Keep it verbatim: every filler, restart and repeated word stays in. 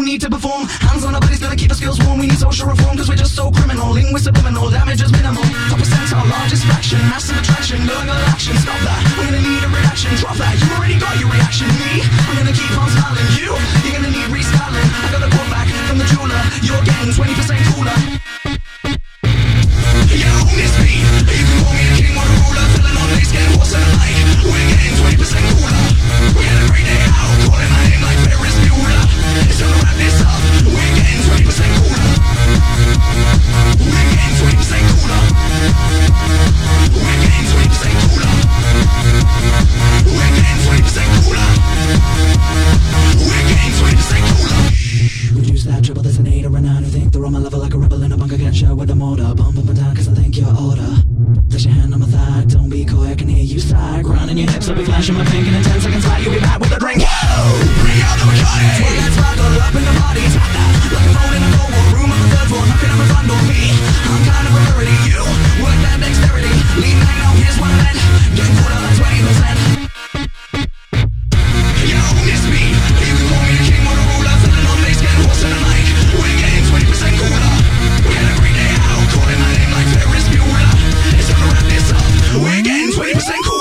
need to perform. Hands on our bodies, gotta keep the skills warm. We need social reform, cause we're just so criminal. Linguist subliminal, damage is minimal. Top percent our largest fraction. Massive attraction, going on action. Stop that, I'm gonna need a reaction. Drop that, you already got your reaction. Me, I'm gonna keep on smiling. You, you're gonna need restyling. I got a quote back from the jeweler. You're getting twenty percent cooler. You own this beat. You can call me a king or a ruler. Filling on bass, getting horse in the mic. We're getting twenty percent cooler. We had a great day out, calling my name like Ferris Bueller. It's time to wrap this up. We're getting twenty percent cooler. We're getting twenty percent cooler. We're getting twenty percent cooler. We're getting twenty percent cooler. We're getting twenty percent cooler. Reduce that triple, there's an eight or a nine who think they're on my level like a rebel in a bunker. Get shot with a mortar. Bump up and down cause I think you're order. Place your hand on my thigh, don't be coy, I can hear you sigh. Grinding your hips, I'll be flashing my pink, and in ten seconds flat, you'll be back with a drink. Whoa! Bring out the Bacardi! Well, let's sparkle up in the party. Tap that, like a phone in a cold war room on the third floor, knocking on the front door. Me, I'm kind of a rarity. You, work that dexterity. Lean back now, here's what I meant. Get caught up like twenty percent. You own this beat. You can call me a king or a ruler. Filling on bass, getting horse in the mic. We're getting twenty percent cooler. We had a great day out, calling my name like Ferris Bueller. It's time to wrap this up. We're getting twenty percent cooler.